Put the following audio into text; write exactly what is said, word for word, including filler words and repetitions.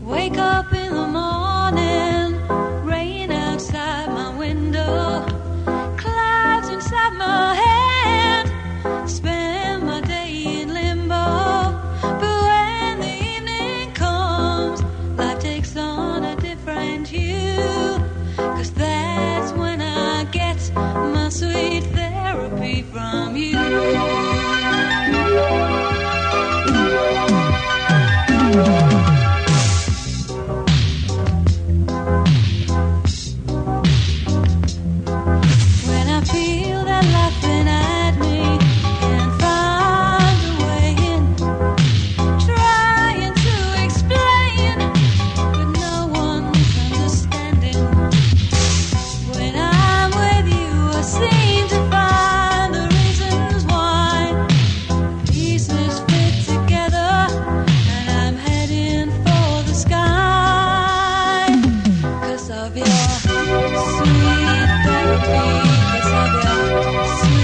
Wake up in the morning, rain outside my window, clouds inside my head, spend my day in limbo. But when the evening comes, life takes on a different hue, 'cause that's when I get my sweet therapy from you. Sweet therapy, 'cause of your sweet